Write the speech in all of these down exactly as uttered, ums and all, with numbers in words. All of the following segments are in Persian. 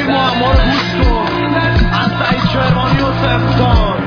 این معما رو گوش کن از سعید کرمانی و سفتان.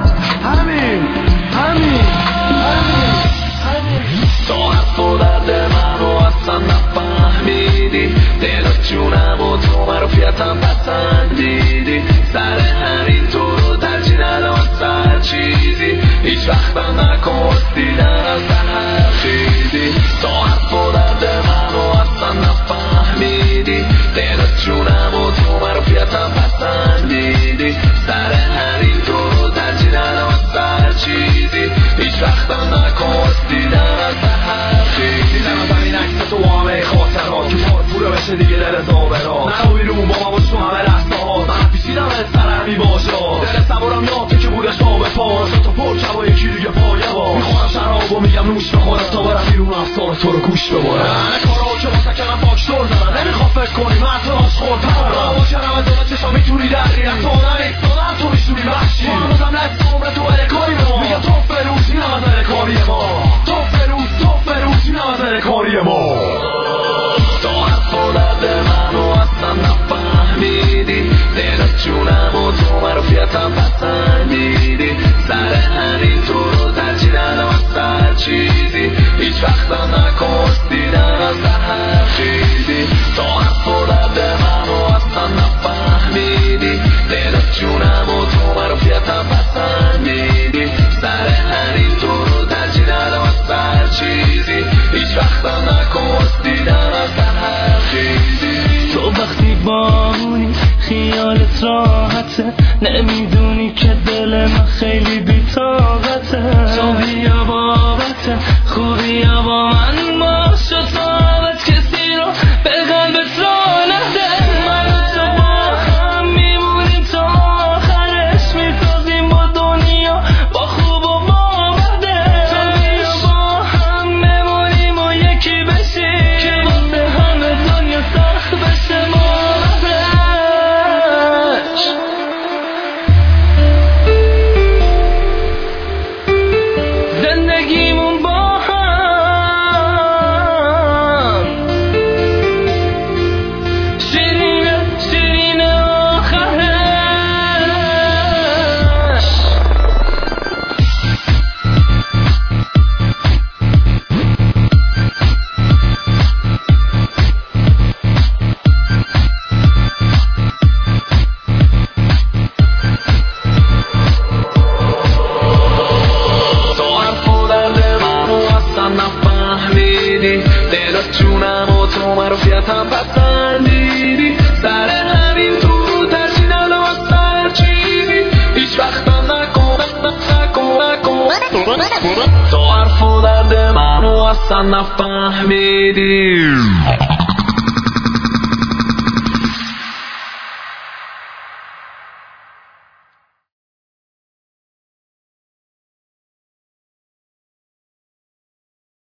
همین همین همین همین تو حرف و درد منو اصلا نفهمیدی، دلت جونم و تو معروفیتم پسندیدی، سر همین تو رو ترجیح ندم سر چیزی، هیچ وقتم نکن دیدن از هر چیزی. تو حرف و درد منو اصلا نفهمیدی، دلت جونم و تو معروفیتم پسندیدی، سر همین تو رو ترجیح ندم سر چیزی، هیچ وقتم نکن دیدن از هر چیزی. دیدم از همین عکس تو همه خاطرات که پار پوره بشه دیگه دل زابرات، نرو بیرون با من باش تو همه رسته ها، من پیچیدم از سر همی باشا، دل صبورم یاد تو که بودش پا به پا، تو پر کبا یکی دیگه پایه با، میخورم شراب و میگم نوش بخورم تا برم بیرون افسار تو رو گوش ببارم. همه کارا که واسه کنم فاکتور زدن، نمیخوام فکر کنی من تو راش خوردم، با کنم از دولت چشا میتونی دری رفتانم ایستانم تو میشونی وحشی، ما هنوزم نست عمر تو الکاری به ما، میگم تو فروز اینم از الکاری ما، تو فروز تو فروز اینم از الکاری ما. تو حرف و درد منو اصلا نفهمیدی، دلت جونم و تو معروفیتم پسندیدی، سر همین تو رو ترجیح ندم سر چیزی، هیچ وقتم نکن دیدن از هر چیزی. تو حرف و درد منو اصلا نفهمیدی، دلت جونم و تو معروفیتم پسندیدی، سر همین تو رو ترجیح ندم سر چیزی، هیچ وقتم نکن دیدن از هر چیزی. تو وقتی بامونی خیالت راحته، نمیدونی که دل من خیلی بی‌طاقته، تو بیا بابت خوبی با من باش و طاقت کسی رو به قلبت را نده، من و تو با هم میمونیم تا آخرش، میسازیم با دنیا با خوب و با بده، تو بیا با هم بمونیم و یکی بشیم که واسه همه دنیا سخت بشه ما. زندگیمون با هم شیرینه شیرینه آخرش. دلت جونم و تو معروفیتم پسندیدی، سر همین تو رو ترجیح ندم سر چیزی، هیچ وقتم نکن نکن نکن تو حرف و درد منو اصلا نفهمیدی.